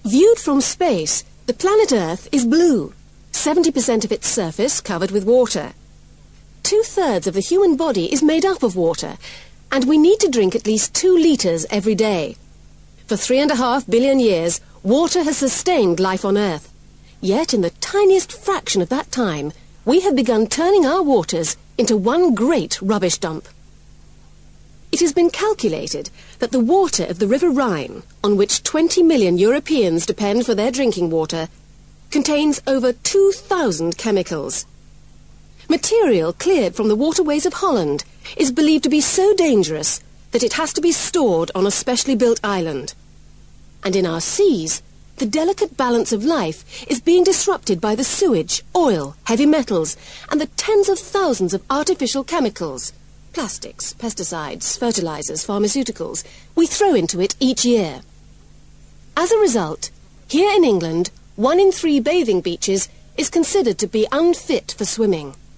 Viewed from space, the planet Earth is blue, 70% of its surface covered with water. 2/3 of the human body is made up of water, and we need to drink at least 2 litres every day. For 3.5 billion years, water has sustained life on Earth. Yet in the tiniest fraction of that time, we have begun turning our waters into one great rubbish dump. It has been calculated that the water of the River Rhine, on which 20 million Europeans depend for their drinking water, contains over 2,000 chemicals. Material cleared from the waterways of Holland is believed to be so dangerous that it has to be stored on a specially built island. And in our seas, the delicate balance of life is being disrupted by the sewage, oil, heavy metals, and the tens of thousands of artificial chemicals, plastics, pesticides, fertilizers, pharmaceuticals, we throw into it each year. As a result, here in England, 1 in 3 bathing beaches is considered to be unfit for swimming.